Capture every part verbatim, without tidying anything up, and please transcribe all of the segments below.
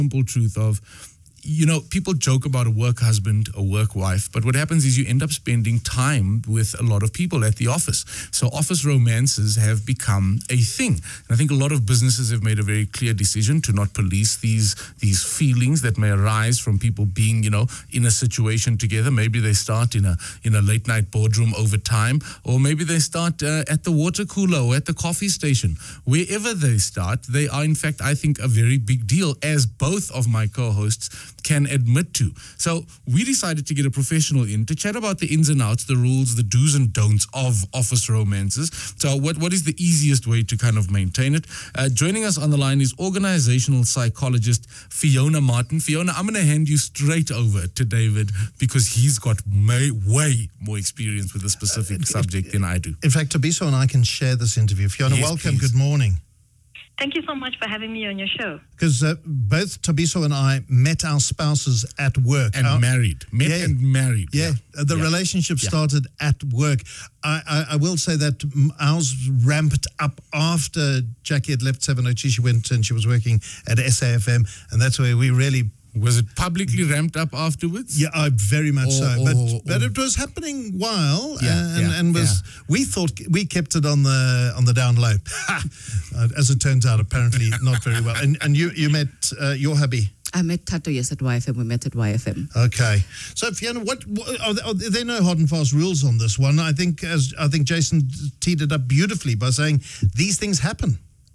simple truth of, you know, people joke about a work husband, a work wife, but what happens is you end up spending time with a lot of people at the office. So office romances have become a thing. And I think a lot of businesses have made a very clear decision to not police these these feelings that may arise from people being, you know, in a situation together. Maybe they start in a in a late night boardroom over time, or maybe they start uh, at the water cooler or at the coffee station. Wherever they start, they are in fact, I think, a very big deal, as both of my co-hosts can admit to. So we decided to get a professional in to chat about the ins and outs, the rules, the do's and don'ts of office romances. So what, what is the easiest way to kind of maintain it? Uh, joining us on the line is organizational psychologist Fiona Martin. Fiona, I'm going to hand you straight over to David because he's got may, way more experience with the specific uh, subject than I do. In fact, Thabiso and I can share this interview. Fiona, yes, welcome. Please. Good morning. Thank you so much for having me on your show. Because uh, both Thabiso and I met our spouses at work. And our, married. Met yeah, and married. Yeah. yeah. The yeah. relationship started yeah. at work. I, I, I will say that ours ramped up after Jackie had left seven oh two. She went and she was working at S A F M. And that's where we really... Was it publicly ramped up afterwards? Yeah, uh, very much or, so. But or, but or, it was happening while, yeah, and, yeah, and was yeah. we thought we kept it on the on the down low. uh, as it turns out, apparently not very well. And and you you met uh, your hubby. I met Tato, yes, at Y F M. We met at Y F M. Okay. So, Fiona, what, what are, there, are there no hard and fast rules on this one? I think as I think Jason teed it up beautifully by saying these things happen.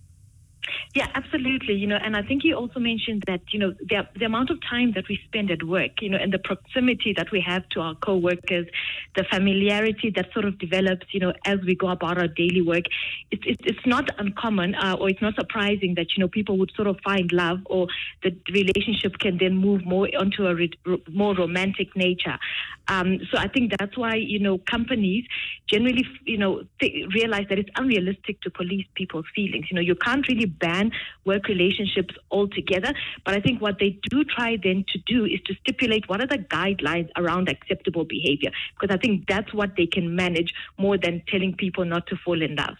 Yeah, absolutely. You know, and I think you also mentioned that, you know, the, the amount of time that we spend at work, you know, and the proximity that we have to our co-workers, the familiarity that sort of develops, you know, as we go about our daily work, it, it, it's not uncommon uh, or it's not surprising that, you know, people would sort of find love or the relationship can then move more onto a re- more romantic nature. Um, so I think that's why, you know, companies generally, you know, th- realize that it's unrealistic to police people's feelings. You know, you can't really ban work relationships altogether, but I think what they do try then to do is to stipulate what are the guidelines around acceptable behavior, because I think that's what they can manage more than telling people not to fall in love.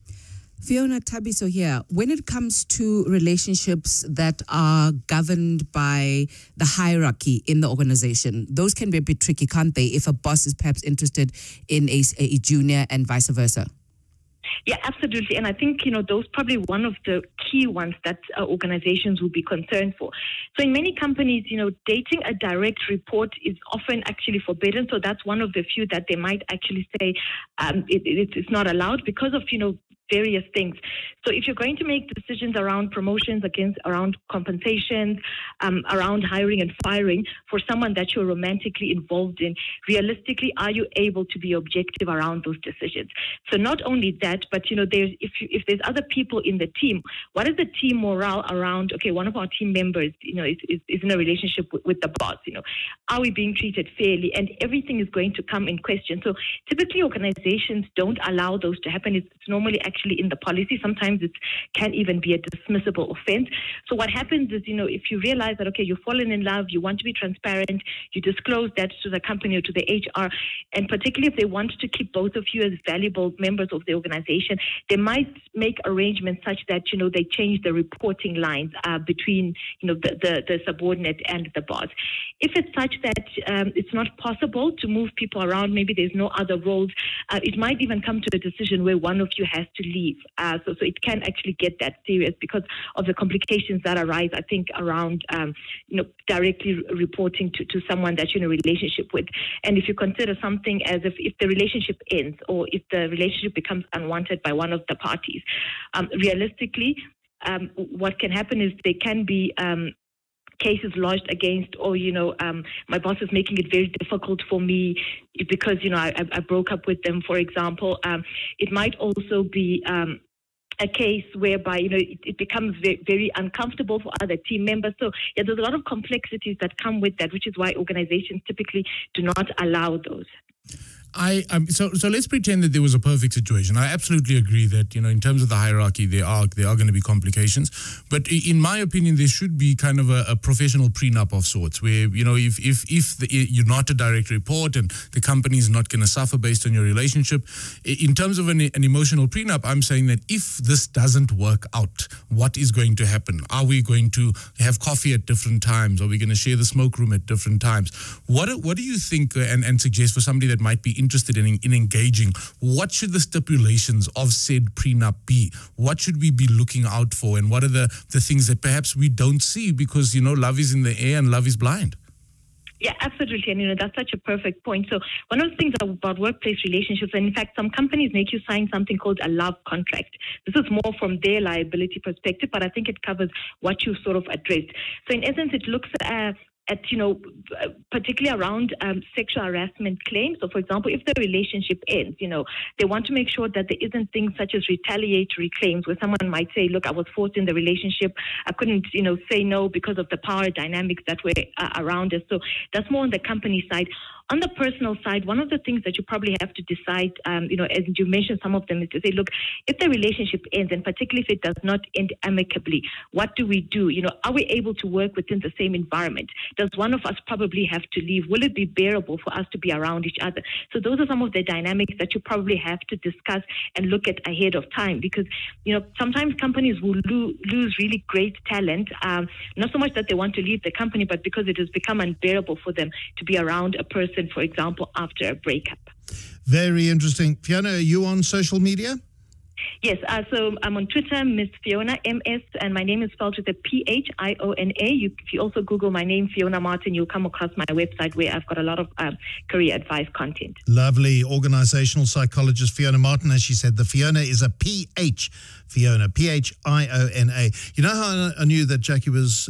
Fiona, Thabiso here. When it comes to relationships that are governed by the hierarchy in the organization, those can be a bit tricky, can't they, if a boss is perhaps interested in a, a junior and vice versa? Yeah, absolutely. And I think, you know, those probably one of the key ones that uh, organizations will be concerned for. So in many companies, you know, dating a direct report is often actually forbidden. So that's one of the few that they might actually say um, it, it, it's not allowed because of, you know, various things. So if you're going to make decisions around promotions, against around compensations, um, around hiring and firing for someone that you're romantically involved in, realistically, are you able to be objective around those decisions? So not only that, but you know, there's if you, if there's other people in the team, what is the team morale around? Okay, one of our team members, you know, is, is, is in a relationship with, with the boss. You know, are we being treated fairly? And everything is going to come in question. So typically, organizations don't allow those to happen. It's, it's normally actually in the policy. Sometimes it can even be a dismissible offense. So what happens is, you know, if you realize that, okay, you've fallen in love, you want to be transparent, you disclose that to the company or to the H R, and particularly if they want to keep both of you as valuable members of the organization, they might make arrangements such that, you know, they change the reporting lines uh, between, you know, the, the, the subordinate and the boss. If it's such that um, it's not possible to move people around, maybe there's no other roles, uh, it might even come to a decision where one of you has to leave. Uh, so, so it can actually get that serious because of the complications that arise, I think, around, um, you know, directly reporting to, to someone that you're in a relationship with. And if you consider something as if, if the relationship ends or if the relationship becomes unwanted by one of the parties, um, realistically, um, what can happen is there can be um, cases lodged against, or, you know, um, my boss is making it very difficult for me because, you know, I, I broke up with them, for example. Um, it might also be um, a case whereby, you know, it, it becomes very, very uncomfortable for other team members. So, yeah, there's a lot of complexities that come with that, which is why organizations typically do not allow those. I um, so so let's pretend that there was a perfect situation. I absolutely agree that, you know, in terms of the hierarchy, there are there are going to be complications. But i- in my opinion, there should be kind of a, a professional prenup of sorts, where, you know, if if if the, you're not a direct report and the company is not going to suffer based on your relationship, i- in terms of an, an emotional prenup, I'm saying that if this doesn't work out, what is going to happen? Are we going to have coffee at different times? Are we going to share the smoke room at different times? What do- what do you think, uh, and and suggest for somebody that might be interested in, in engaging? What should the stipulations of said prenup be? What should we be looking out for? And what are the, the things that perhaps we don't see because, you know, love is in the air and love is blind? Yeah, absolutely. And, you know, that's such a perfect point. So one of the things about workplace relationships, and in fact, some companies make you sign something called a love contract. This is more from their liability perspective, but I think it covers what you sort of addressed. So in essence, it looks at at, you know, particularly around um, sexual harassment claims. So, for example, if the relationship ends, you know, they want to make sure that there isn't things such as retaliatory claims where someone might say, look, I was forced in the relationship. I couldn't, you know, say no because of the power dynamics that were uh, around us. So that's more on the company side. On the personal side, one of the things that you probably have to decide, um, you know, as you mentioned some of them, is to say, look, if the relationship ends, and particularly if it does not end amicably, what do we do? You know, are we able to work within the same environment? Does one of us probably have to leave? Will it be bearable for us to be around each other? So those are some of the dynamics that you probably have to discuss and look at ahead of time, because, you know, sometimes companies will lo- lose really great talent, um, not so much that they want to leave the company, but because it has become unbearable for them to be around a person, for example, after a breakup. Very interesting. Fiona, are you on social media? Yes, uh, so I'm on Twitter, Miss Fiona M S, and my name is spelled with a P H I O N A. You, if you also Google my name, Fiona Martin, you'll come across my website where I've got a lot of um, career advice content. Lovely. Organizational psychologist Fiona Martin. As she said, the Fiona is a P H. Fiona, P H I O N A. You know how I knew that Jackie was